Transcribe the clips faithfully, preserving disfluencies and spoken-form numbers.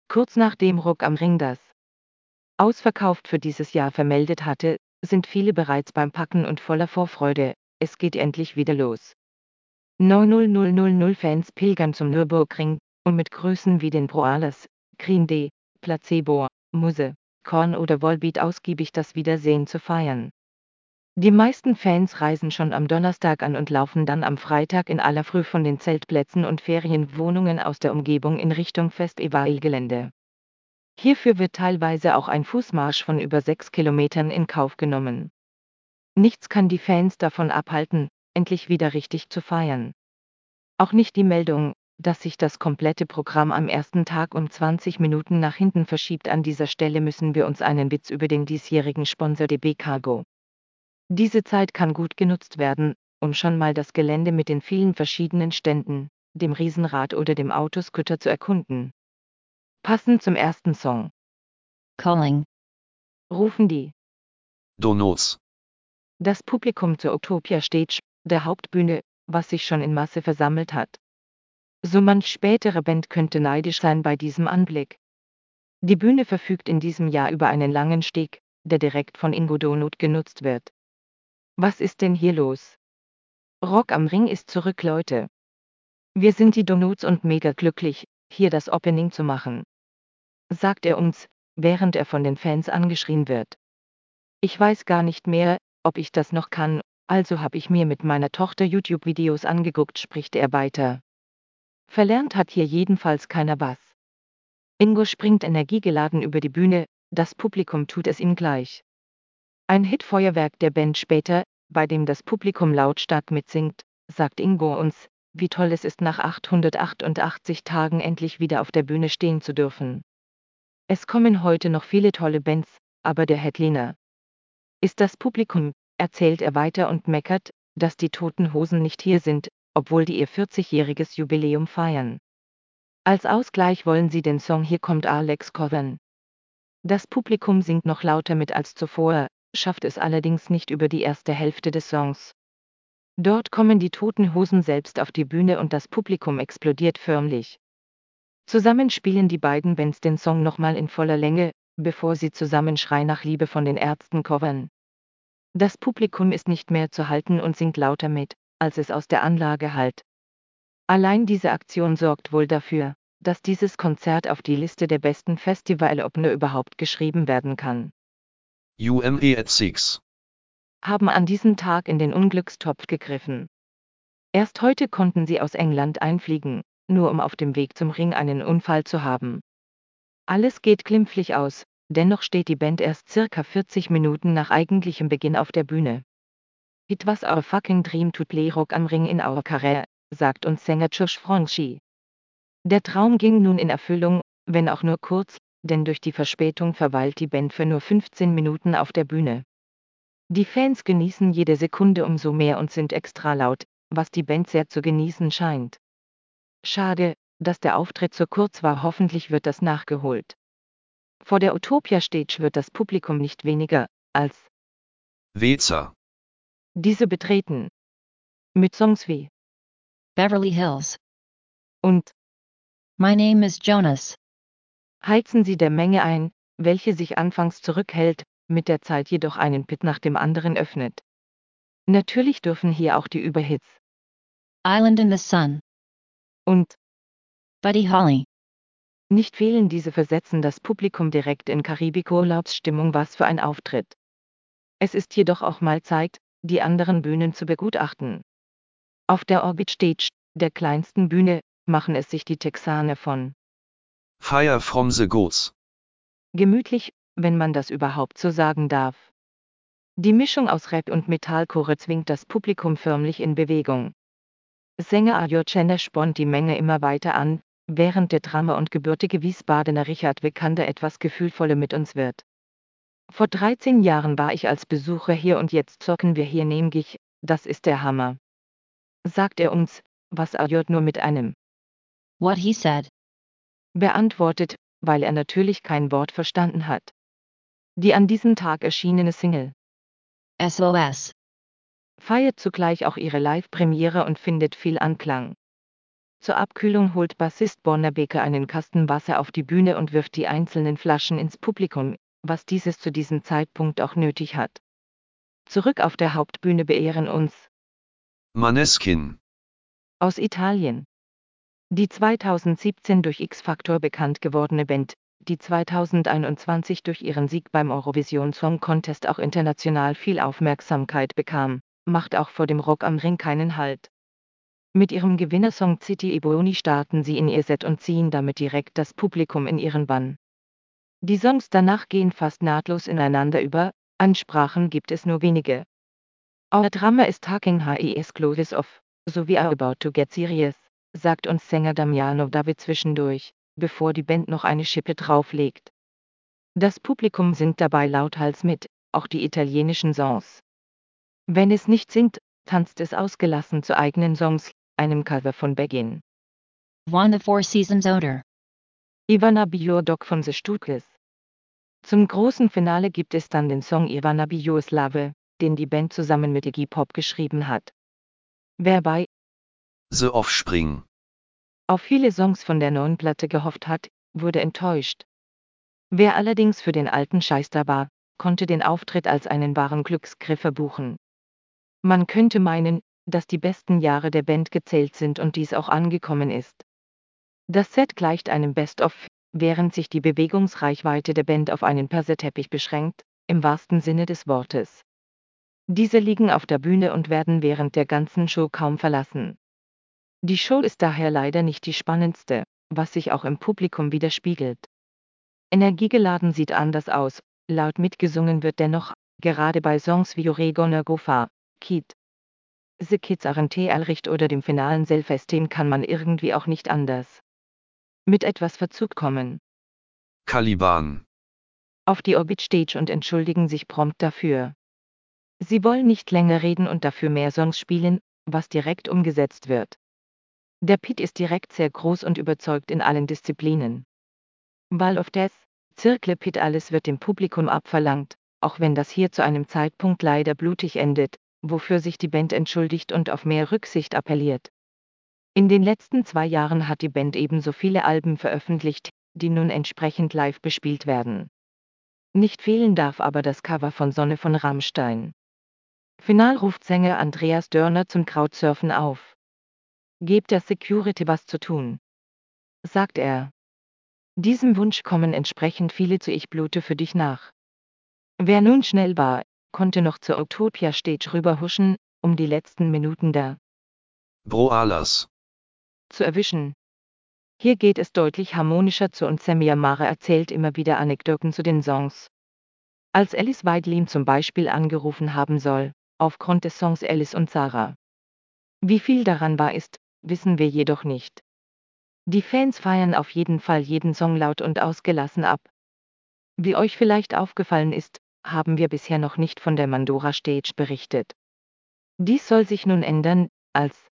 Kurz nachdem Rock am Ring das ausverkauft für dieses Jahr vermeldet hatte, sind viele bereits beim Packen und voller Vorfreude, es geht endlich wieder los. neuntausend Fans pilgern zum Nürburgring, um mit Größen wie den Broilers, Green Day, Placebo, Muse, Korn oder Volbeat ausgiebig das Wiedersehen zu feiern. Die meisten Fans reisen schon am Donnerstag an und laufen dann am Freitag in aller Früh von den Zeltplätzen und Ferienwohnungen aus der Umgebung in Richtung Festivalgelände. Hierfür wird teilweise auch ein Fußmarsch von über sechs Kilometern in Kauf genommen. Nichts kann die Fans davon abhalten, endlich wieder richtig zu feiern. Auch nicht die Meldung, dass sich das komplette Programm am ersten Tag um zwanzig Minuten nach hinten verschiebt. An dieser Stelle müssen wir uns einen Witz über den diesjährigen Sponsor D B Cargo. Diese Zeit kann gut genutzt werden, um schon mal das Gelände mit den vielen verschiedenen Ständen, dem Riesenrad oder dem Autoscooter zu erkunden. Passend zum ersten Song Calling. rufen die Donuts. das Publikum zur Utopia Stage, der Hauptbühne, was sich schon in Masse versammelt hat. So manch spätere Band könnte neidisch sein bei diesem Anblick. Die Bühne verfügt in diesem Jahr über einen langen Steg, der direkt von Ingo Donut genutzt wird. Was ist denn hier los? Rock am Ring ist zurück, Leute. Wir sind die Donuts und mega glücklich, hier das Opening zu machen, sagt er uns, während er von den Fans angeschrien wird. Ich weiß gar nicht mehr, ob ich das noch kann, also habe ich mir mit meiner Tochter YouTube-Videos angeguckt, spricht er weiter. Verlernt hat hier jedenfalls keiner was. Ingo springt energiegeladen über die Bühne, das Publikum tut es ihm gleich. Ein Hitfeuerwerk der Band später, bei dem das Publikum lautstark mitsingt, sagt Ingo uns, wie toll es ist, nach achthundertachtundachtzig Tagen endlich wieder auf der Bühne stehen zu dürfen. Es kommen heute noch viele tolle Bands, aber der Headliner ist das Publikum, erzählt er weiter und meckert, dass die Toten Hosen nicht hier sind, obwohl die ihr vierzigjähriges Jubiläum feiern. Als Ausgleich wollen sie den Song Hier kommt Alex covern. Das Publikum singt noch lauter mit als zuvor, schafft es allerdings nicht über die erste Hälfte des Songs. Dort kommen die Toten Hosen selbst auf die Bühne und das Publikum explodiert förmlich. Zusammen spielen die beiden Bands den Song nochmal in voller Länge, bevor sie zusammen Schrei nach Liebe von den Ärzten covern. Das Publikum ist nicht mehr zu halten und singt lauter mit, als es aus der Anlage hallt. Allein diese Aktion sorgt wohl dafür, dass dieses Konzert auf die Liste der besten Festival-Opener überhaupt geschrieben werden kann. U M E at six. Haben an diesem Tag in den Unglückstopf gegriffen. Erst heute konnten sie aus England einfliegen, nur um auf dem Weg zum Ring einen Unfall zu haben. Alles geht glimpflich aus, dennoch steht die Band erst circa vierzig Minuten nach eigentlichem Beginn auf der Bühne. It was our fucking dream to play Rock am Ring in our career, sagt uns Sänger Josh Franchi. Der Traum ging nun in Erfüllung, wenn auch nur kurz, denn durch die Verspätung verweilt die Band für nur fünfzehn Minuten auf der Bühne. Die Fans genießen jede Sekunde umso mehr und sind extra laut, was die Band sehr zu genießen scheint. Schade, dass der Auftritt so kurz war, hoffentlich wird das nachgeholt. Vor der Utopia Stage wird das Publikum nicht weniger, als Wezer. diese betreten. Mit Songs wie Beverly Hills. und My name is Jonas. heizen sie der Menge ein, welche sich anfangs zurückhält, mit der Zeit jedoch einen Pit nach dem anderen öffnet. Natürlich dürfen hier auch die Überhits Island in the Sun. und Buddy Holly. nicht fehlen, diese versetzen das Publikum direkt in Karibik-Urlaubsstimmung. Was für ein Auftritt. Es ist jedoch auch mal Zeit, die anderen Bühnen zu begutachten. Auf der Orbit Stage, der kleinsten Bühne, machen es sich die Texaner von Fire from the Goats. gemütlich, wenn man das überhaupt so sagen darf. Die Mischung aus Rap und Metallcore zwingt das Publikum förmlich in Bewegung. Sänger Ajo Cenner spornt die Menge immer weiter an, während der Drummer und gebürtige Wiesbadener Richard Vikander etwas gefühlvoller mit uns wird. Vor dreizehn Jahren war ich als Besucher hier und jetzt zocken wir hier nämlich, das ist der Hammer. Sagt er uns, was Ajo nur mit einem What he said. beantwortet, weil er natürlich kein Wort verstanden hat. Die an diesem Tag erschienene Single S O S. feiert zugleich auch ihre Live-Premiere und findet viel Anklang. Zur Abkühlung holt Bassist Borna Beker einen Kasten Wasser auf die Bühne und wirft die einzelnen Flaschen ins Publikum, was dieses zu diesem Zeitpunkt auch nötig hat. Zurück auf der Hauptbühne beehren uns Maneskin. aus Italien. Die zweitausendsiebzehn durch X-Factor bekannt gewordene Band, die zweitausendeinundzwanzig durch ihren Sieg beim Eurovision Song Contest auch international viel Aufmerksamkeit bekam, macht auch vor dem Rock am Ring keinen Halt. Mit ihrem Gewinnersong City Ebony starten sie in ihr Set und ziehen damit direkt das Publikum in ihren Bann. Die Songs danach gehen fast nahtlos ineinander über, Ansprachen gibt es nur wenige. Our drama is talking his clothes off, so we are about to get serious, sagt uns Sänger Damiano David zwischendurch, bevor die Band noch eine Schippe drauflegt. Das Publikum singt dabei lauthals mit, auch die italienischen Songs. Wenn es nicht singt, tanzt es ausgelassen zu eigenen Songs, einem Cover von Begin. Won the Four Seasons Odor. Ivana Be Your Dog von The Stooges. Zum großen Finale gibt es dann den Song Ivana Be Your Slave, den die Band zusammen mit Iggy Pop geschrieben hat. Wer bei The Offspring auf viele Songs von der neuen Platte gehofft hat, wurde enttäuscht. Wer allerdings für den alten Scheiß da war, konnte den Auftritt als einen wahren Glücksgriff verbuchen. Man könnte meinen, dass die besten Jahre der Band gezählt sind und dies auch angekommen ist. Das Set gleicht einem Best-of, während sich die Bewegungsreichweite der Band auf einen Perserteppich beschränkt, im wahrsten Sinne des Wortes. Diese liegen auf der Bühne und werden während der ganzen Show kaum verlassen. Die Show ist daher leider nicht die spannendste, was sich auch im Publikum widerspiegelt. Energiegeladen sieht anders aus, laut mitgesungen wird dennoch, gerade bei Songs wie You're Gonna Go Far, Kid. The Kids Aren't Alricht oder dem finalen Self-Esteem kann man irgendwie auch nicht anders. Mit etwas Verzug kommen Caliban. auf die Orbit Stage und entschuldigen sich prompt dafür. Sie wollen nicht länger reden und dafür mehr Songs spielen, was direkt umgesetzt wird. Der Pit ist direkt sehr groß und überzeugt in allen Disziplinen. Wall of Death, Zirkel Pit, alles wird dem Publikum abverlangt, auch wenn das hier zu einem Zeitpunkt leider blutig endet, wofür sich die Band entschuldigt und auf mehr Rücksicht appelliert. In den letzten zwei Jahren hat die Band ebenso viele Alben veröffentlicht, die nun entsprechend live bespielt werden. Nicht fehlen darf aber das Cover von Sonne von Rammstein. Final ruft Sänger Andreas Dörner zum Crowdsurfen auf. Gebt der Security was zu tun, sagt er. Diesem Wunsch kommen entsprechend viele zu Ich blute für dich nach. Wer nun schnell war, konnte noch zur Utopia Stage rüberhuschen, um die letzten Minuten der Bro Alas zu erwischen. Hier geht es deutlich harmonischer zu und Sammy Amara erzählt immer wieder Anekdoten zu den Songs. Als Alice Weidel ihm zum Beispiel angerufen haben soll, aufgrund des Songs Alice und Sarah. Wie viel daran wahr ist, wissen wir jedoch nicht. Die Fans feiern auf jeden Fall jeden Song laut und ausgelassen ab. Wie euch vielleicht aufgefallen ist, haben wir bisher noch nicht von der Mandora Stage berichtet. Dies soll sich nun ändern, als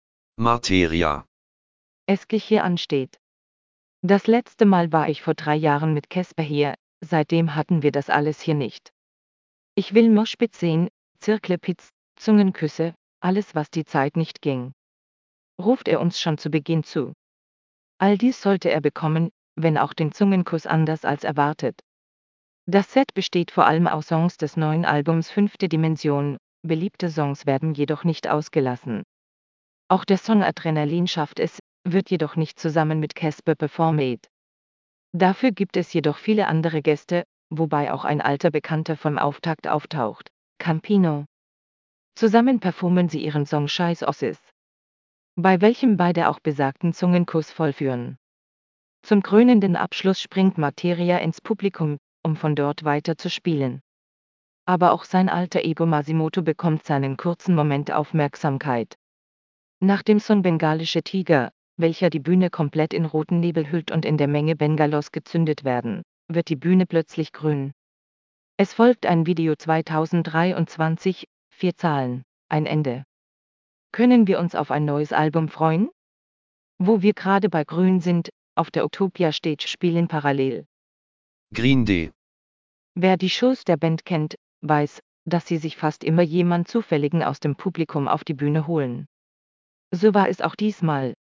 Materia. es gleich hier ansteht. Das letzte Mal war ich vor drei Jahren mit Casper hier, seitdem hatten wir das alles hier nicht. Ich will Moshpit sehen, Zirkelpits, Zungenküsse, alles was die Zeit nicht ging. Ruft er uns schon zu Beginn zu. All dies sollte er bekommen, wenn auch den Zungenkuss anders als erwartet. Das Set besteht vor allem aus Songs des neuen Albums Fünfte Dimension, beliebte Songs werden jedoch nicht ausgelassen. Auch der Song Adrenalin schafft es, wird jedoch nicht zusammen mit Casper performt. Dafür gibt es jedoch viele andere Gäste, wobei auch ein alter Bekannter vom Auftakt auftaucht, Campino. Zusammen performen sie ihren Song Scheiß Ossis, bei welchem beide auch besagten Zungenkuss vollführen. Zum krönenden Abschluss springt Materia ins Publikum, um von dort weiter zu spielen. Aber auch sein alter Ego Masimoto bekommt seinen kurzen Moment Aufmerksamkeit. Nach dem Song Bengalische Tiger, welcher die Bühne komplett in roten Nebel hüllt und in der Menge Bengalos gezündet werden, wird die Bühne plötzlich grün. Es folgt ein Video zweitausenddreiundzwanzig, vier Zahlen, ein Ende. Können wir uns auf ein neues Album freuen? Wo wir gerade bei Grün sind, auf der Utopia Stage spielen parallel Green Day. Wer die Shows der Band kennt, weiß, dass sie sich fast immer jemand Zufälligen aus dem Publikum auf die Bühne holen. So war es auch diesmal,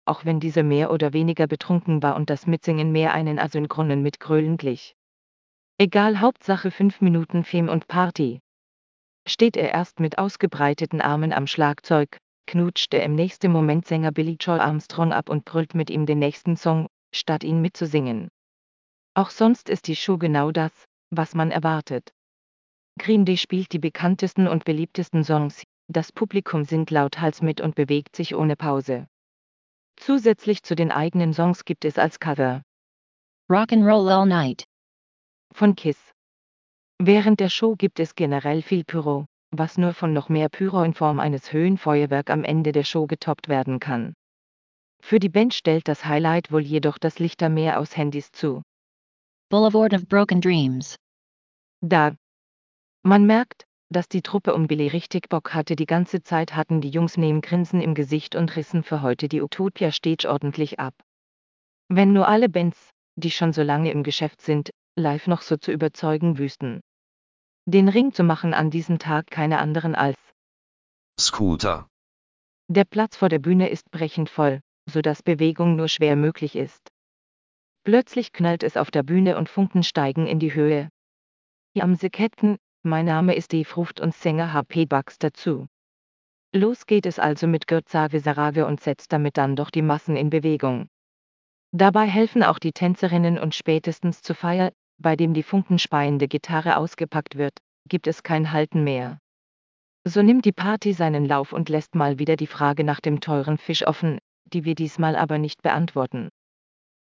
auch wenn dieser mehr oder weniger betrunken war und das Mitsingen mehr einen Asynchronen mit Grölen glich. Egal, Hauptsache fünf Minuten Fame und Party. Steht er erst mit ausgebreiteten Armen am Schlagzeug, knutscht er im nächsten Moment Sänger Billy Joel Armstrong ab und brüllt mit ihm den nächsten Song, statt ihn mitzusingen. Auch sonst ist die Show genau das, was man erwartet. Green Day spielt die bekanntesten und beliebtesten Songs, das Publikum singt lauthals mit und bewegt sich ohne Pause. Zusätzlich zu den eigenen Songs gibt es als Cover Rock'n'Roll All Night von Kiss. Während der Show gibt es generell viel Pyro, was nur von noch mehr Pyro in Form eines Höhenfeuerwerk am Ende der Show getoppt werden kann. Für die Band stellt das Highlight wohl jedoch das Lichtermeer aus Handys zu. Boulevard of Broken Dreams. Da man merkt, dass die Truppe um Billy richtig Bock hatte. Die ganze Zeit hatten die Jungs neben Grinsen im Gesicht und rissen für heute die Utopia Stage ordentlich ab. Wenn nur alle Bands, die schon so lange im Geschäft sind, live noch so zu überzeugen wüssten. Den Ring zu machen an diesem Tag keine anderen als Scooter. Der Platz vor der Bühne ist brechend voll, sodass Bewegung nur schwer möglich ist. Plötzlich knallt es auf der Bühne und Funken steigen in die Höhe. Am Seketten, mein Name ist Dave ruft uns Sänger H P Bucks dazu. Los geht es also mit Gert Save Sarave und setzt damit dann doch die Massen in Bewegung. Dabei helfen auch die Tänzerinnen und spätestens zur Feier, bei dem die funkenspeiende Gitarre ausgepackt wird, gibt es kein Halten mehr. So nimmt die Party seinen Lauf und lässt mal wieder die Frage nach dem teuren Fisch offen, die wir diesmal aber nicht beantworten.